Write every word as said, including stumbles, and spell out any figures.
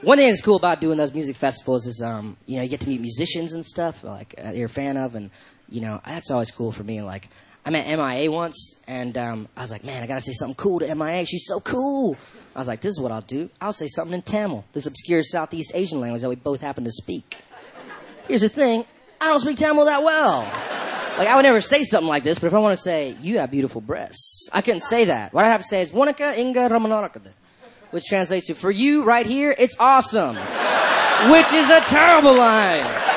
one thing that's cool about doing those music festivals is, um, you know, you get to meet musicians and stuff, like, uh, you're a fan of, and, you know, that's always cool for me. Like, I met M I A once, and um, I was like, man, I gotta say something cool to M I A. She's so cool. I was like, this is what I'll do. I'll say something in Tamil, this obscure Southeast Asian language that we both happen to speak. Here's the thing, I don't speak Tamil that well. Like, I would never say something like this, but if I want to say, you have beautiful breasts, I couldn't say that. What I have to say is, Wanaka Inga Ramanarakada, which translates to, for you right here, it's awesome. Which is a terrible line.